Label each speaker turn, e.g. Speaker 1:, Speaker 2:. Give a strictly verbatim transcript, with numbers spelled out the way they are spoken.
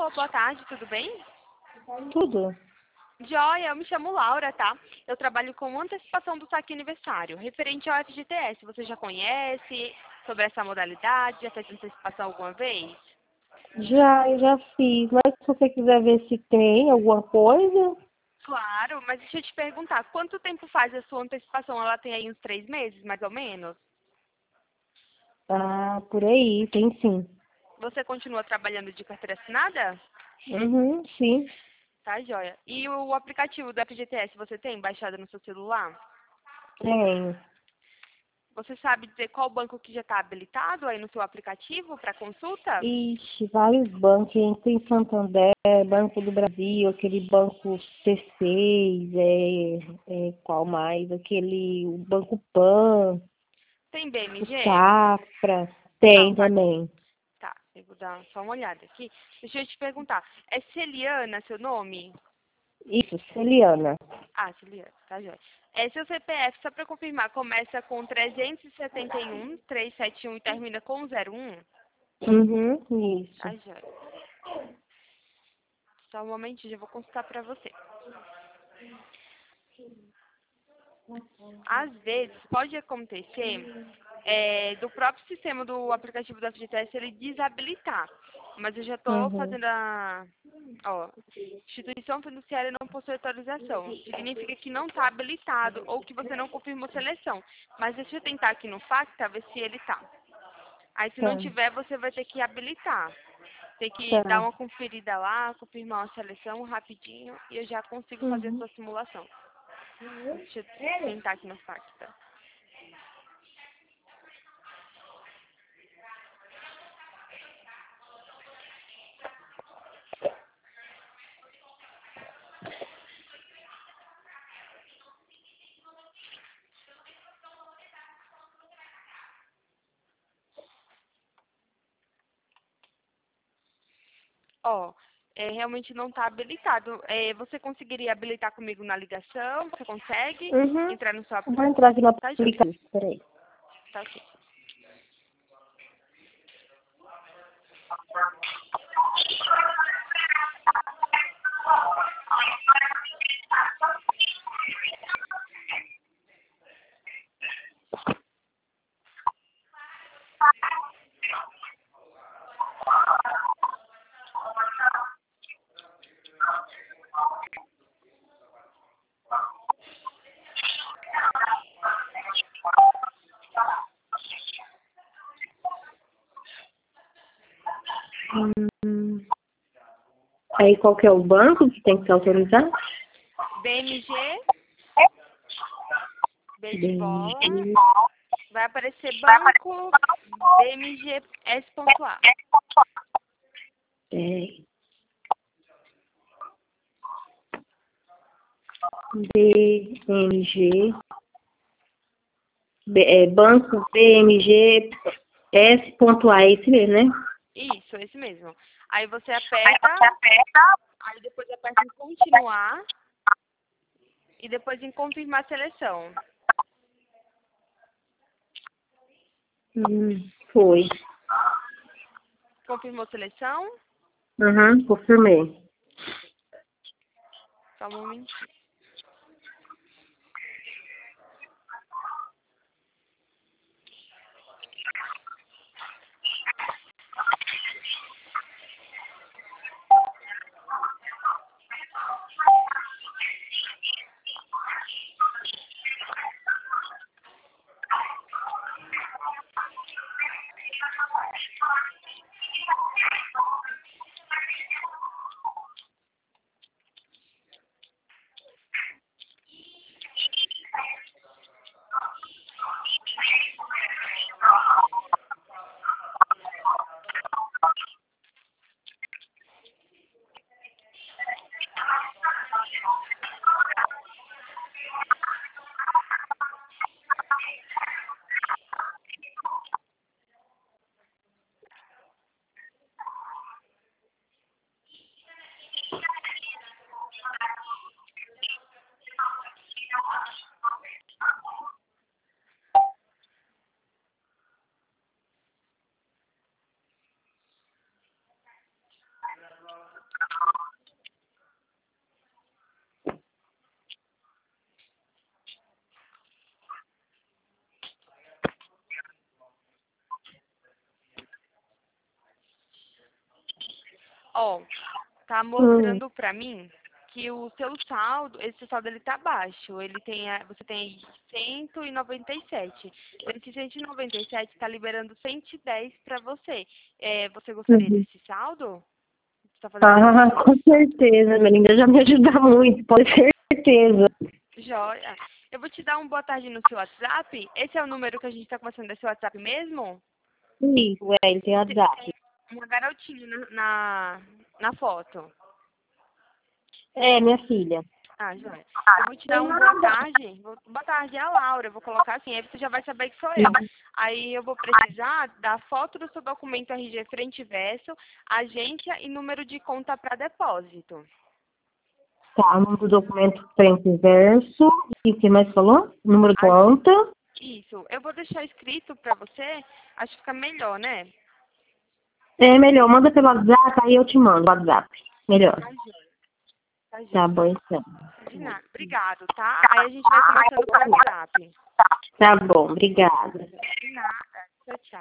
Speaker 1: Alô, boa tarde, tudo bem?
Speaker 2: Tudo.
Speaker 1: Joia, eu me chamo Laura, tá? Eu trabalho com antecipação do saque aniversário, referente ao F G T S. Você já conhece sobre essa modalidade? Já fez antecipação alguma vez?
Speaker 2: Já, eu já fiz. Mas se você quiser ver se tem alguma coisa,
Speaker 1: Claro, mas deixa eu te perguntar, quanto tempo faz a sua antecipação? Ela tem aí uns três meses, mais ou menos?
Speaker 2: ah, por aí, tem sim.
Speaker 1: Você continua trabalhando de carteira assinada?
Speaker 2: Uhum, sim,
Speaker 1: Tá, joia. E o aplicativo do F G T S você tem baixado no seu celular?
Speaker 2: tenho.
Speaker 1: Você sabe dizer qual banco que já está habilitado aí no seu aplicativo para consulta?
Speaker 2: Ixi, vários bancos. hein? Tem Santander, Banco do Brasil, aquele banco C seis, é, é, qual mais? Aquele, o Banco Pan,
Speaker 1: Tem
Speaker 2: o
Speaker 1: B M G?
Speaker 2: Safra,
Speaker 1: Não,
Speaker 2: tem
Speaker 1: tá.
Speaker 2: também.
Speaker 1: Tá, eu vou dar só uma olhada aqui. Deixa eu te perguntar. É Celiana seu nome?
Speaker 2: Isso, Celiana.
Speaker 1: Ah, Celiana, tá joia. É seu C P F, só para confirmar, começa com trezentos e setenta e um, trezentos e setenta e um e termina com zero um?
Speaker 2: Uhum, isso.
Speaker 1: Tá joia. Só um momentinho, já vou consultar para você. Às vezes, pode acontecer é, do próprio sistema do aplicativo do F G T S ele desabilitar. Mas eu já estou
Speaker 2: Uhum,
Speaker 1: fazendo a... Ó, instituição fiduciária não possui autorização. Significa que não está habilitado ou que você não confirmou seleção. Mas deixa eu tentar aqui no Facta, ver se ele tá. Aí se não
Speaker 2: tá,
Speaker 1: tiver, você vai ter que habilitar. Tem que dar
Speaker 2: tá.
Speaker 1: uma conferida lá, confirmar a seleção rapidinho e eu já consigo fazer a
Speaker 2: Uhum.
Speaker 1: sua simulação. Deixa eu tentar aqui no Facta. Ó, é, realmente não está habilitado. É, você conseguiria habilitar comigo na ligação? Você consegue
Speaker 2: Uhum.
Speaker 1: entrar no seu
Speaker 2: Eu vou
Speaker 1: aplicativo?
Speaker 2: entrar aqui no
Speaker 1: Tá, joia.
Speaker 2: aplicativo. Peraí.
Speaker 1: Tá ok.
Speaker 2: Hum. Aí qual que é o banco que tem que ser autorizado?
Speaker 1: B M G, B de bola.
Speaker 2: B M G.
Speaker 1: Vai aparecer banco B M G S.A.
Speaker 2: É, B M G. B, é, banco B M G S.A, é esse mesmo, né?
Speaker 1: Isso, esse mesmo. Aí você aperta, aí depois aperta em continuar e depois em confirmar a seleção.
Speaker 2: Hum, foi.
Speaker 1: Confirmou a seleção?
Speaker 2: Uhum, confirmei.
Speaker 1: Só um momentinho. Ó, tá
Speaker 2: Hum.
Speaker 1: mostrando pra mim que o seu saldo, esse saldo ele tá baixo. Ele tem, a- você tem cento e noventa e sete. Esse cento e noventa e sete tá liberando cento e dez pra você. É, você gostaria
Speaker 2: Uhum.
Speaker 1: desse saldo? Você tá fazendo
Speaker 2: Ah,
Speaker 1: isso?
Speaker 2: com certeza, minha linda, já me ajuda muito, pode ter certeza.
Speaker 1: Joia. Eu vou te dar um boa tarde no seu WhatsApp. Esse é o número que a gente tá conversando, é seu WhatsApp mesmo?
Speaker 2: Isso, é, ele tem
Speaker 1: Te-
Speaker 2: WhatsApp.
Speaker 1: Tem uma garotinha na, na, na foto.
Speaker 2: É, minha filha.
Speaker 1: Ah, joia. Eu vou te dar um boa tarde. Vou- Boa tarde, é a Laura. Eu vou colocar assim, aí você já vai saber que sou eu. Aí eu vou precisar da foto do seu documento R G frente e verso, agência e número de conta para depósito.
Speaker 2: Tá, o número do documento frente e verso. E o que mais falou? Número de
Speaker 1: A-
Speaker 2: conta.
Speaker 1: Isso. Eu vou deixar escrito para você. Acho que fica melhor, né?
Speaker 2: É melhor, manda pelo WhatsApp, aí eu te mando o WhatsApp. Melhor.
Speaker 1: Tá joia. Tá
Speaker 2: Tá
Speaker 1: joia.
Speaker 2: bom, então.
Speaker 1: De nada. Obrigado, tá? Aí a gente vai conversando por WhatsApp.
Speaker 2: Tá bom, obrigada.
Speaker 1: De nada. Tchau, tchau.